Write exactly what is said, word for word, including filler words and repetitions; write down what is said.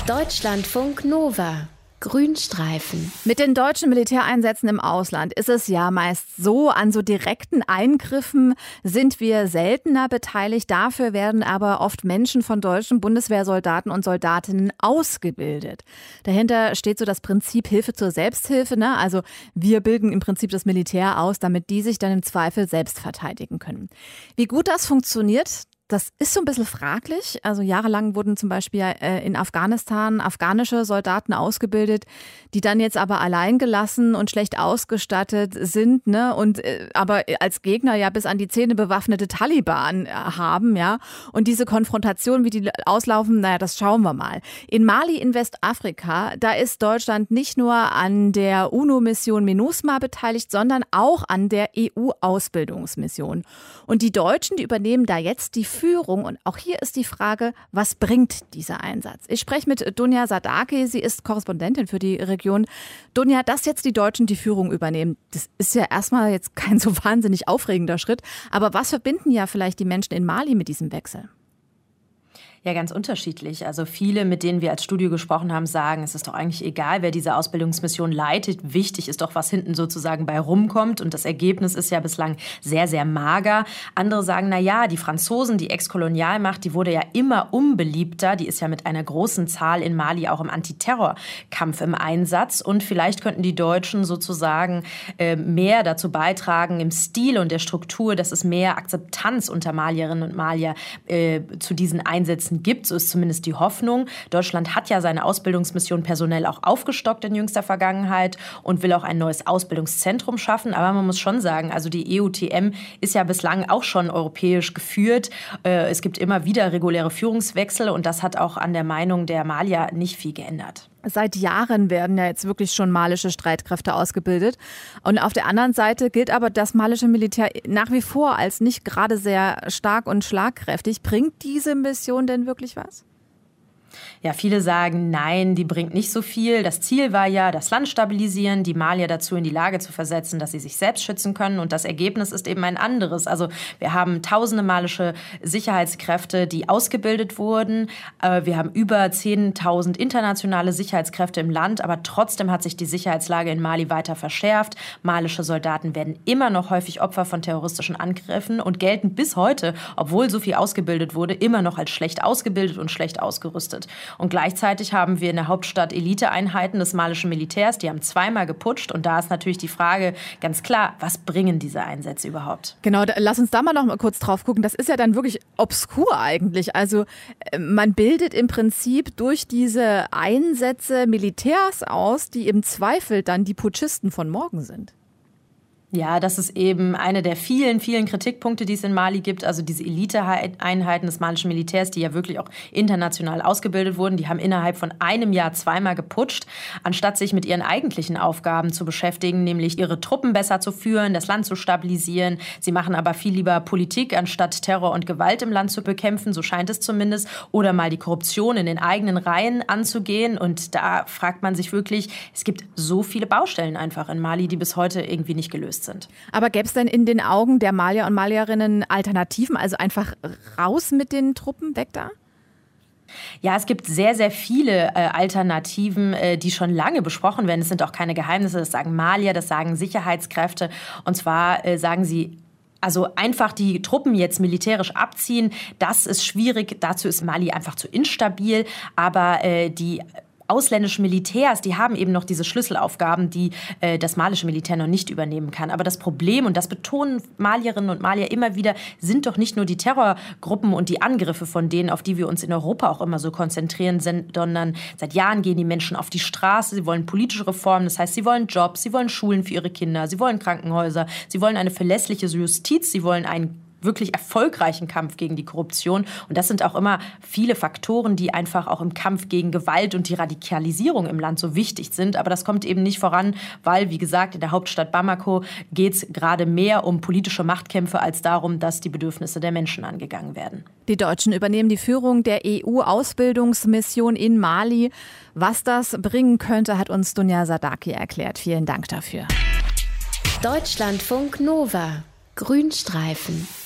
Deutschlandfunk Nova. Grünstreifen. Mit den deutschen Militäreinsätzen im Ausland ist es ja meist so, an so direkten Eingriffen sind wir seltener beteiligt. Dafür werden aber oft Menschen von deutschen Bundeswehrsoldaten und Soldatinnen ausgebildet. Dahinter steht so das Prinzip Hilfe zur Selbsthilfe, ne? Also wir bilden im Prinzip das Militär aus, damit die sich dann im Zweifel selbst verteidigen können. Wie gut das funktioniert, das ist so ein bisschen fraglich. Also jahrelang wurden zum Beispiel äh, in Afghanistan afghanische Soldaten ausgebildet, die dann jetzt aber allein gelassen und schlecht ausgestattet sind, ne? Und äh, aber als Gegner ja bis an die Zähne bewaffnete Taliban äh, haben, ja. Und diese Konfrontation, wie die auslaufen, naja, das schauen wir mal. In Mali in Westafrika, da ist Deutschland nicht nur an der UNO-Mission MINUSMA beteiligt, sondern auch an der E U-Ausbildungsmission. Und die Deutschen, die übernehmen da jetzt die Führung. Und auch hier ist die Frage, was bringt dieser Einsatz? Ich spreche mit Dunja Sadaki, sie ist Korrespondentin für die Region. Dunja, dass jetzt die Deutschen die Führung übernehmen, das ist ja erstmal jetzt kein so wahnsinnig aufregender Schritt. Aber was verbinden ja vielleicht die Menschen in Mali mit diesem Wechsel? Ja, ganz unterschiedlich. Also viele, mit denen wir als Studio gesprochen haben, sagen, es ist doch eigentlich egal, wer diese Ausbildungsmission leitet. Wichtig ist doch, was hinten sozusagen bei rumkommt. Und das Ergebnis ist ja bislang sehr, sehr mager. Andere sagen, na ja, die Franzosen, die Ex-Kolonialmacht, die wurde ja immer unbeliebter. Die ist ja mit einer großen Zahl in Mali auch im Antiterrorkampf im Einsatz. Und vielleicht könnten die Deutschen sozusagen äh, mehr dazu beitragen im Stil und der Struktur, dass es mehr Akzeptanz unter Malierinnen und Malier äh, zu diesen Einsätzen gibt. So ist zumindest die Hoffnung. Deutschland hat ja seine Ausbildungsmission personell auch aufgestockt in jüngster Vergangenheit und will auch ein neues Ausbildungszentrum schaffen. Aber man muss schon sagen, also die E U T M ist ja bislang auch schon europäisch geführt. Es gibt immer wieder reguläre Führungswechsel und das hat auch an der Meinung der Malier nicht viel geändert. Seit Jahren werden ja jetzt wirklich schon malische Streitkräfte ausgebildet. Und auf der anderen Seite gilt aber das malische Militär nach wie vor als nicht gerade sehr stark und schlagkräftig. Bringt diese Mission denn wirklich was? Ja, viele sagen, nein, die bringt nicht so viel. Das Ziel war ja, das Land stabilisieren, die Malier dazu in die Lage zu versetzen, dass sie sich selbst schützen können. Und das Ergebnis ist eben ein anderes. Also wir haben tausende malische Sicherheitskräfte, die ausgebildet wurden. Wir haben über zehntausend internationale Sicherheitskräfte im Land. Aber trotzdem hat sich die Sicherheitslage in Mali weiter verschärft. Malische Soldaten werden immer noch häufig Opfer von terroristischen Angriffen und gelten bis heute, obwohl so viel ausgebildet wurde, immer noch als schlecht ausgebildet und schlecht ausgerüstet. Und gleichzeitig haben wir in der Hauptstadt Eliteeinheiten des malischen Militärs, die haben zweimal geputscht. Und da ist natürlich die Frage ganz klar, was bringen diese Einsätze überhaupt? Genau, da, lass uns da mal noch mal kurz drauf gucken. Das ist ja dann wirklich obskur eigentlich. Also man bildet im Prinzip durch diese Einsätze Militärs aus, die im Zweifel dann die Putschisten von morgen sind. Ja, das ist eben eine der vielen, vielen Kritikpunkte, die es in Mali gibt. Also diese Eliteeinheiten des malischen Militärs, die ja wirklich auch international ausgebildet wurden, die haben innerhalb von einem Jahr zweimal geputscht, anstatt sich mit ihren eigentlichen Aufgaben zu beschäftigen, nämlich ihre Truppen besser zu führen, das Land zu stabilisieren. Sie machen aber viel lieber Politik, anstatt Terror und Gewalt im Land zu bekämpfen, so scheint es zumindest, oder mal die Korruption in den eigenen Reihen anzugehen. Und da fragt man sich wirklich, es gibt so viele Baustellen einfach in Mali, die bis heute irgendwie nicht gelöst sind. Aber gäbe es denn in den Augen der Malier und Malierinnen Alternativen? Also einfach raus mit den Truppen, weg da? Ja, es gibt sehr, sehr viele äh, Alternativen, äh, die schon lange besprochen werden. Es sind auch keine Geheimnisse, das sagen Malier, das sagen Sicherheitskräfte. Und zwar äh, sagen sie, also einfach die Truppen jetzt militärisch abziehen, das ist schwierig. Dazu ist Mali einfach zu instabil. Aber äh, die ausländischen Militärs, die haben eben noch diese Schlüsselaufgaben, die äh, das malische Militär noch nicht übernehmen kann. Aber das Problem, und das betonen Malierinnen und Malier immer wieder, sind doch nicht nur die Terrorgruppen und die Angriffe von denen, auf die wir uns in Europa auch immer so konzentrieren, sondern seit Jahren gehen die Menschen auf die Straße, sie wollen politische Reformen, das heißt, sie wollen Jobs, sie wollen Schulen für ihre Kinder, sie wollen Krankenhäuser, sie wollen eine verlässliche Justiz, sie wollen einen wirklich erfolgreichen Kampf gegen die Korruption. Und das sind auch immer viele Faktoren, die einfach auch im Kampf gegen Gewalt und die Radikalisierung im Land so wichtig sind. Aber das kommt eben nicht voran, weil, wie gesagt, in der Hauptstadt Bamako geht es gerade mehr um politische Machtkämpfe als darum, dass die Bedürfnisse der Menschen angegangen werden. Die Deutschen übernehmen die Führung der E U-Ausbildungsmission in Mali. Was das bringen könnte, hat uns Dunja Sadaki erklärt. Vielen Dank dafür. Deutschlandfunk Nova. Grünstreifen.